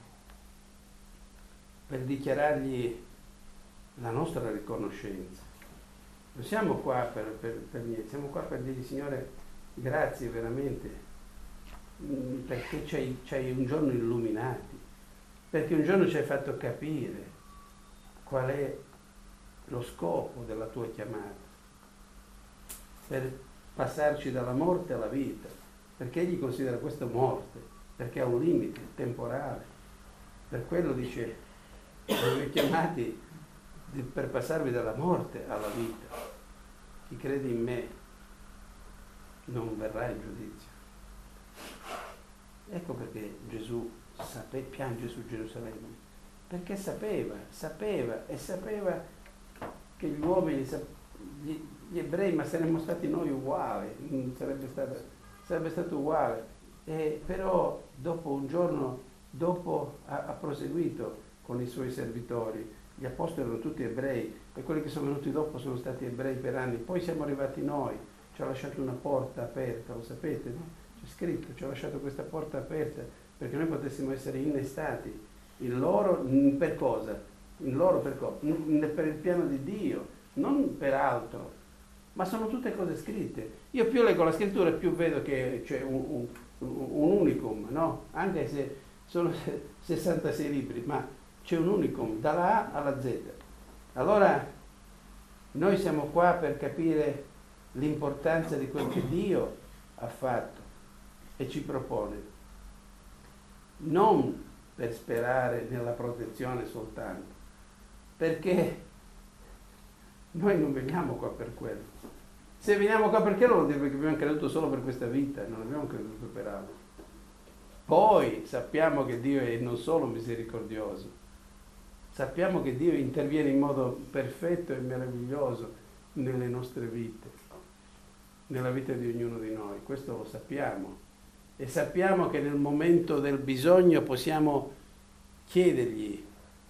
dichiarargli la nostra riconoscenza. Non siamo qua per niente, siamo qua per dirgli: Signore, grazie veramente, perché ci hai un giorno illuminati, perché un giorno ci hai fatto capire qual è lo scopo della tua chiamata, per passarci dalla morte alla vita, perché egli considera questa morte, perché ha un limite temporale. Per quello dice: vi ho chiamati per passarvi dalla morte alla vita. Chi crede in me non verrà in giudizio. Ecco perché Gesù piange su Gerusalemme, perché sapeva che gli uomini, gli ebrei, ma saremmo stati noi uguali, sarebbe stato uguale, però dopo un giorno ha proseguito con i suoi servitori. Gli apostoli erano tutti ebrei e quelli che sono venuti dopo sono stati ebrei per anni. Poi siamo arrivati noi, ci ha lasciato una porta aperta, lo sapete, no? C'è scritto, ci ha lasciato questa porta aperta perché noi potessimo essere innestati in loro. Per cosa? In loro per cosa? Per il piano di Dio, non per altro. Ma sono tutte cose scritte. Io più leggo la scrittura più vedo che c'è un unicum, no? Anche se sono 66 libri, ma c'è un unicum, dalla A alla Z. Allora, noi siamo qua per capire l'importanza di quel che Dio ha fatto e ci propone, non per sperare nella protezione soltanto, perché noi non veniamo qua per quello. Se veniamo qua per quello vuol dire che abbiamo creduto solo per questa vita, non abbiamo creduto per altro. Poi sappiamo che Dio è non solo misericordioso, sappiamo che Dio interviene in modo perfetto e meraviglioso nelle nostre vite, nella vita di ognuno di noi. Questo lo sappiamo. E sappiamo che nel momento del bisogno possiamo chiedergli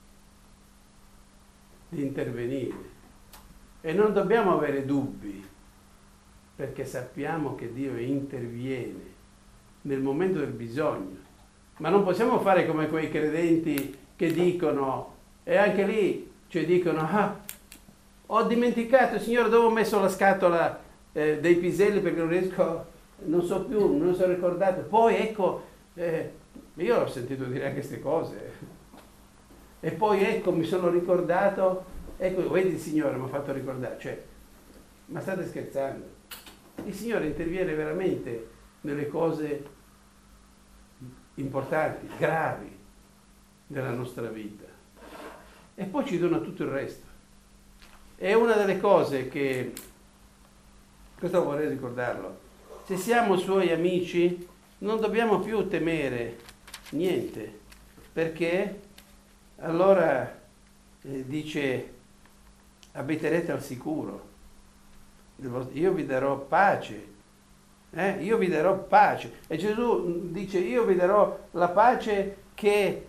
di intervenire. E non dobbiamo avere dubbi, perché sappiamo che Dio interviene nel momento del bisogno. Ma non possiamo fare come quei credenti che dicono: e anche lì Cioè dicono, ho dimenticato, Signore, dove ho messo la scatola dei piselli perché non so più, non sono ricordato. Poi ecco, io ho sentito dire anche queste cose. E poi ecco, mi sono ricordato, ecco, vedi il Signore mi ha fatto ricordare. Cioè, ma state scherzando? Il Signore interviene veramente nelle cose importanti, gravi della nostra vita. E poi ci dona tutto il resto. È una delle cose che, questo vorrei ricordarlo, se siamo Suoi amici non dobbiamo più temere niente, perché allora dice abiterete al sicuro, io vi darò pace, io vi darò pace. E Gesù dice io vi darò la pace che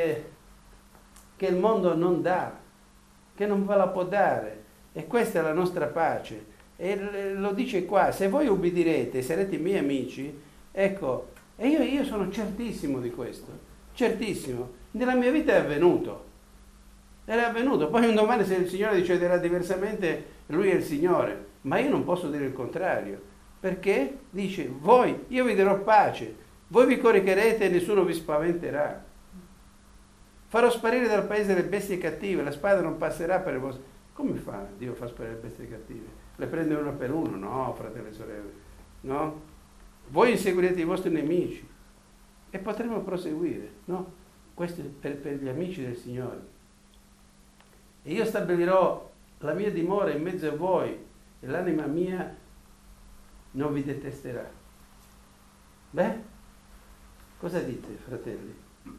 il mondo non dà, che non ve la può dare. E questa è la nostra pace. E lo dice qua, se voi ubbidirete, sarete miei amici, ecco, e io sono certissimo di questo, certissimo. Nella mia vita è avvenuto. Era avvenuto. Poi un domani se il Signore deciderà diversamente, Lui è il Signore. Ma io non posso dire il contrario. Perché? Dice, io vi darò pace, voi vi coricherete e nessuno vi spaventerà. Farò sparire dal paese le bestie cattive, la spada non passerà per il vostro... Come fa Dio a far sparire le bestie cattive? Le prende uno per uno? No, fratelli e sorelle, no? Voi inseguirete i vostri nemici e potremo proseguire, no? Questo è per gli amici del Signore. E io stabilirò la mia dimora in mezzo a voi e l'anima mia non vi detesterà. Beh, cosa dite, fratelli?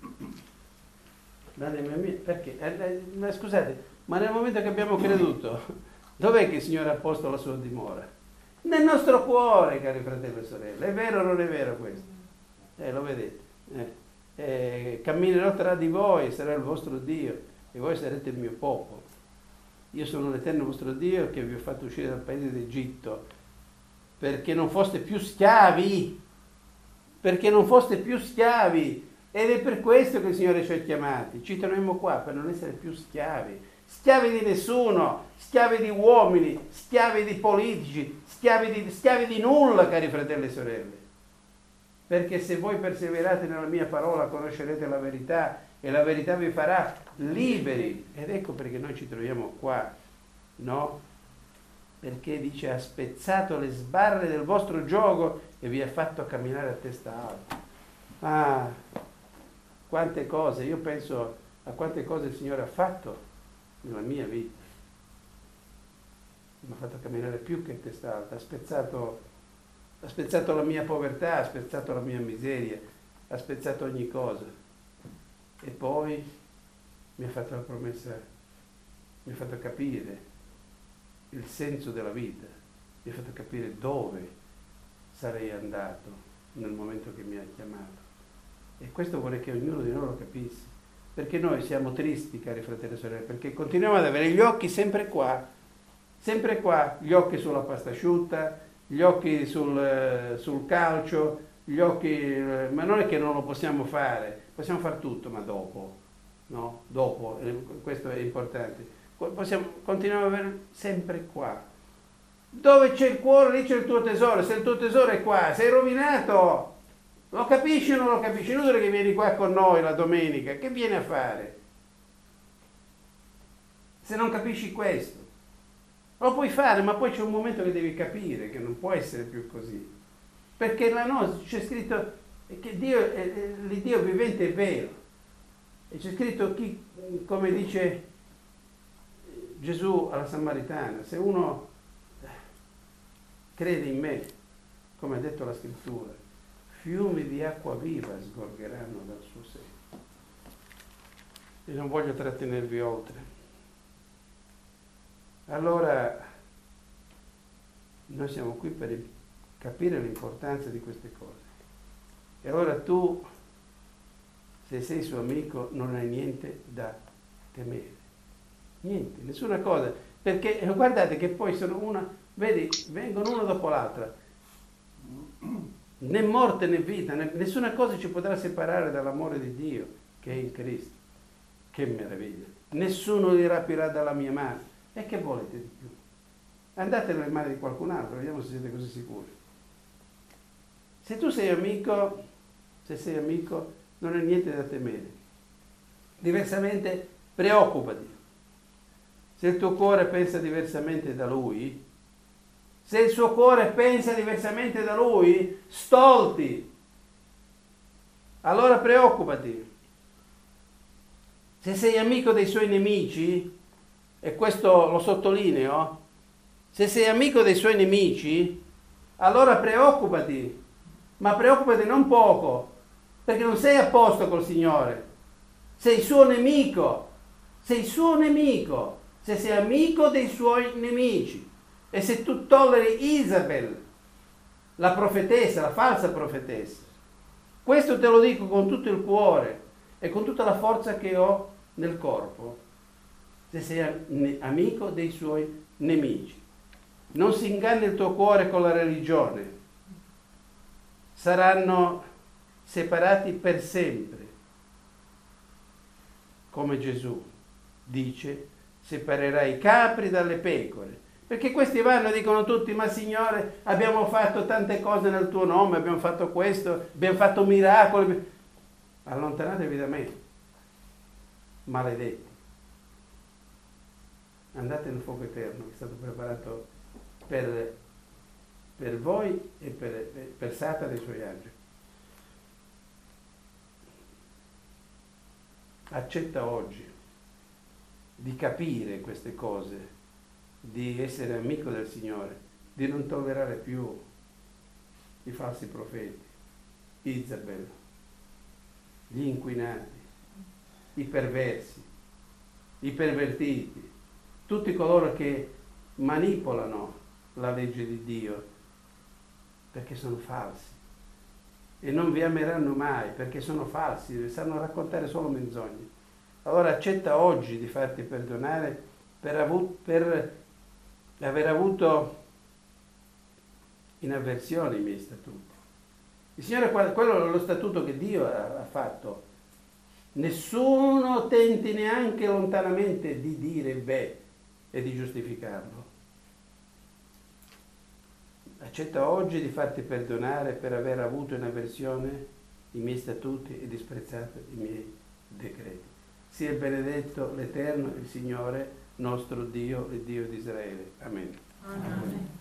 L'anima mia, perché? Ma scusate, ma nel momento che abbiamo creduto, dov'è che il Signore ha posto la sua dimora? Nel nostro cuore, cari fratelli e sorelle. È vero o non è vero questo? Lo vedete. Camminerò tra di voi, sarà il vostro Dio, e voi sarete il mio popolo. Io sono l'Eterno vostro Dio che vi ho fatto uscire dal paese d'Egitto, perché non foste più schiavi, perché non foste più schiavi. Ed è per questo che il Signore ci ha chiamati. Ci troviamo qua per non essere più schiavi. Schiavi di nessuno, schiavi di uomini, schiavi di politici, schiavi di nulla, cari fratelli e sorelle. Perché se voi perseverate nella mia parola conoscerete la verità e la verità vi farà liberi. Ed ecco perché noi ci troviamo qua, no? Perché dice ha spezzato le sbarre del vostro giogo e vi ha fatto camminare a testa alta. Quante cose, io penso a quante cose il Signore ha fatto nella mia vita. Mi ha fatto camminare più che a testa alta, ha spezzato la mia povertà, ha spezzato la mia miseria, ha spezzato ogni cosa. E poi mi ha fatto la promessa, mi ha fatto capire il senso della vita, mi ha fatto capire dove sarei andato nel momento che mi ha chiamato. E questo vorrei che ognuno di noi lo capisse, perché noi siamo tristi, cari fratelli e sorelle, perché continuiamo ad avere gli occhi sempre qua, gli occhi sulla pasta asciutta, gli occhi sul calcio, gli occhi, ma non è che non lo possiamo fare, possiamo fare tutto, ma dopo, no? Dopo, questo è importante. Continuiamo ad avere sempre qua. Dove c'è il cuore, lì c'è il tuo tesoro, se il tuo tesoro è qua, sei rovinato. Lo capisci o non lo capisci? Inutile che vieni qua con noi la domenica, che vieni a fare? Se non capisci questo. Lo puoi fare, ma poi c'è un momento che devi capire che non può essere più così. Perché c'è scritto che l'Iddio vivente è vero. E c'è scritto come dice Gesù alla Samaritana, se uno crede in me, come ha detto la Scrittura, fiumi di acqua viva sgorgeranno dal suo seno. E non voglio trattenervi oltre. Allora, noi siamo qui per capire l'importanza di queste cose. E allora tu, se sei suo amico, non hai niente da temere. Niente, nessuna cosa. Perché guardate che poi vengono una dopo l'altra. Né morte né vita, nessuna cosa ci potrà separare dall'amore di Dio che è in Cristo. che meraviglia. Nessuno li rapirà dalla mia mano. E che volete di più? Andate nelle mani di qualcun altro, vediamo se siete così sicuri. Se tu sei amico, se sei amico, non è niente da temere. Diversamente, preoccupati. Se il tuo cuore pensa diversamente da lui, se il suo cuore pensa diversamente da lui, stolti. Allora preoccupati. Se sei amico dei suoi nemici, e questo lo sottolineo, se sei amico dei suoi nemici, allora preoccupati, ma preoccupati non poco, perché non sei a posto col Signore, sei suo nemico, sei suo nemico, se sei amico dei suoi nemici. E se tu tolleri Isabel, la profetessa, la falsa profetessa, questo te lo dico con tutto il cuore e con tutta la forza che ho nel corpo, se sei amico dei suoi nemici. Non si inganni il tuo cuore con la religione, saranno separati per sempre, come Gesù dice, separerai i capri dalle pecore, perché questi vanno e dicono tutti: ma Signore, abbiamo fatto tante cose nel tuo nome, abbiamo fatto questo, abbiamo fatto miracoli. Allontanatevi da me, maledetti. Andate nel fuoco eterno che è stato preparato per voi e per Satana e i suoi angeli. Accetta oggi di capire queste cose, di essere amico del Signore, di non tollerare più i falsi profeti, Isabel, gli inquinati, i perversi, i pervertiti, tutti coloro che manipolano la legge di Dio, perché sono falsi e non vi ameranno mai, perché sono falsi, sanno raccontare solo menzogne. Allora accetta oggi di farti perdonare per aver avuto in avversione i miei statuti. Il Signore, quello è lo statuto che Dio ha fatto. Nessuno tenti neanche lontanamente di dire beh e di giustificarlo. Accetta oggi di farti perdonare per aver avuto in avversione i miei statuti e disprezzato i miei decreti. Sia benedetto l'Eterno, il Signore, nostro Dio, il Dio di Israele. Amen. Amen.